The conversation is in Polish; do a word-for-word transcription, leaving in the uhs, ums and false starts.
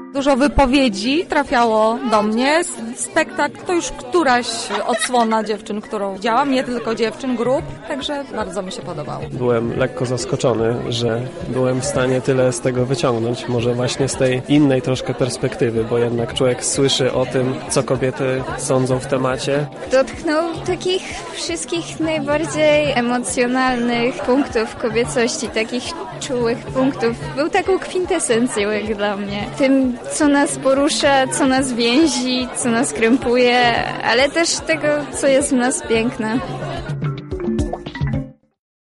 Dużo wypowiedzi trafiało do mnie. Spektakl to już któraś odsłona dziewczyn, którą widziałam, nie tylko dziewczyn, grup, także bardzo mi się podobało. Byłem lekko zaskoczony, że byłem w stanie tyle z tego wyciągnąć, może właśnie z tej innej troszkę perspektywy, bo jednak człowiek słyszy o tym, co kobiety sądzą w temacie. Dotknął takich wszystkich najbardziej emocjonalnych punktów kobiecości, takich czułych punktów. Był taką kwintesencją jak dla mnie. Tym, co nas porusza, co nas więzi, co nas krępuje, ale też tego, co jest w nas piękne.